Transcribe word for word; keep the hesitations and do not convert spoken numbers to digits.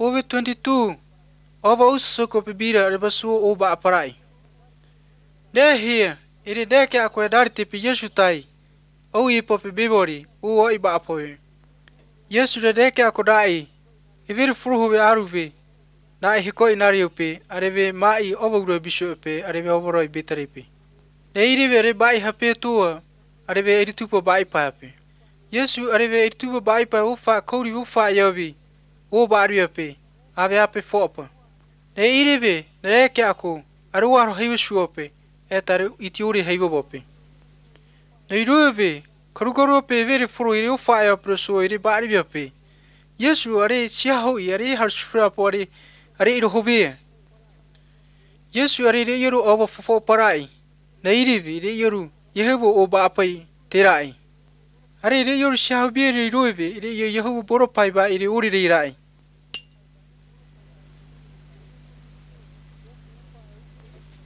Over twenty-two. Oba usoko pibira rebasu oba aparai. De here, ere deke ako edari tepi Yesu tai. O ipo pibibori, uo iba apoe. Yesu de deke ako dai. Iviri furuhu aruve. Na hiko inari upe, areve mai obogro bisho upe, areve oboro ibitaripe. De irive re bai hape tua, areve eritupo bai pape. Yesu areve eritupo bai pa ufa kouri ufa yobi. O bari upe, ave ape fopa. De irive, deke ako, aruaro hiwe shuope, etare itiuri hiwe bope. De iruve, karugoro pe veri furu iri ufa yo proso iri bari upe. Yesu are siaho are harshura pore are iro hobe. Yesu are ire yoru oba fofo parai. Na irivi ire yoru Yehova oba apai terai. Are ire yoru siaho be ire roive ire Yehova boro pai ba ire uri rai.